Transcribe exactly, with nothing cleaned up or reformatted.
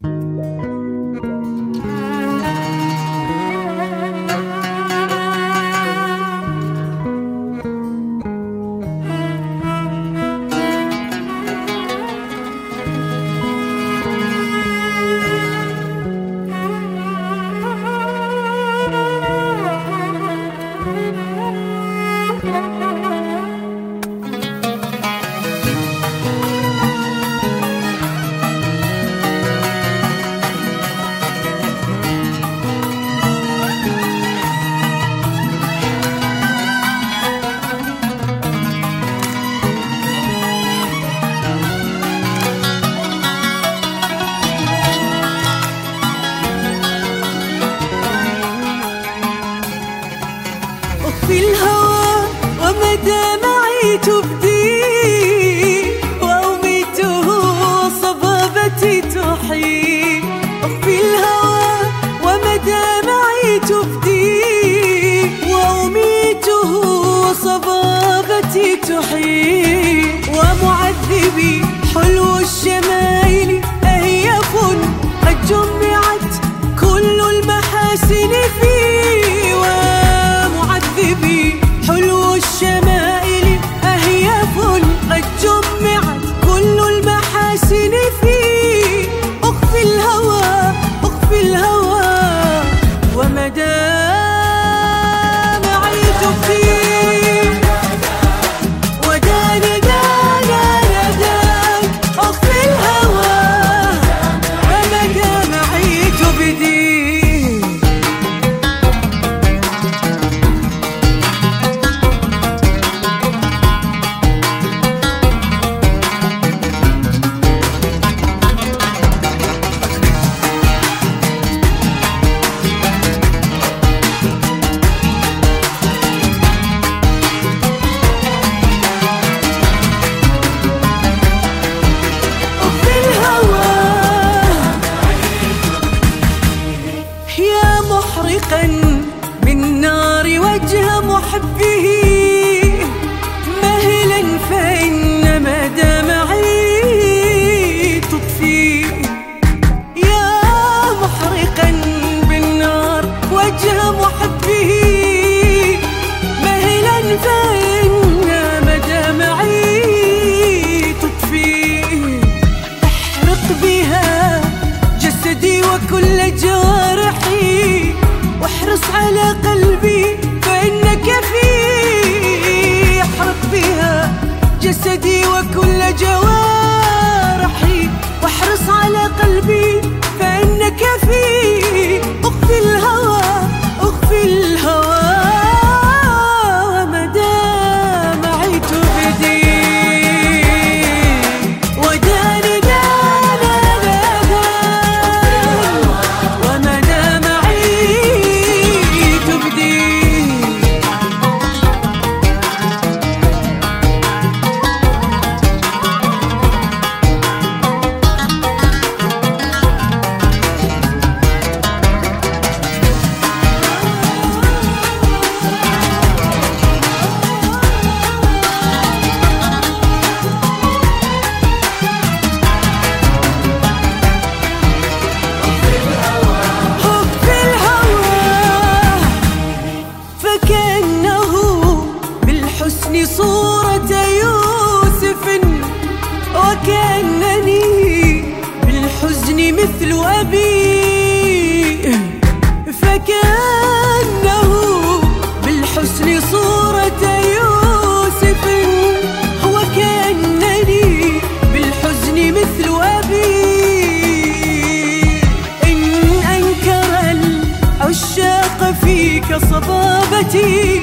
في الهوى ومدى معي تبدي وأميته صبابتي تحيي. في الهوى ومدى معي تبدي وأميته صبابتي تحيي. ومعذبي حلو الشمائل أهيف قد جمعت كل المحاسن فيه. ومعذبي حلو الشمائل أهيف قد جمعت كل المحاسن فيه. أخفي الهوى أخفي الهوى ومدى معي تبدي وداني دانا نداك. أخفي الهوى ومدى معي تبدي. محرقا بالنار وجه محبه مهلا فإن مدى معي تطفيه. يا محرقا بالنار وجه محبه مهلا فإن مدى معي تطفيه. احرق بها جسدي وكل جوارحي واحرص على قلبي فإنك فيه. احرق بها جسدي وكل جوارحي واحرص على قلبي فإنك فيه. أخفي الهوى أخفي الهوى ومدى معي تبدي وداني دانا ندى ومدى معي تبدي. صورة يوسف وكأنني بالحزن مثل أبيه. فكأنه بالحزن صورة يوسف وكأنني بالحزن مثل أبيه. إن أنكر العشاق فيك صبابتي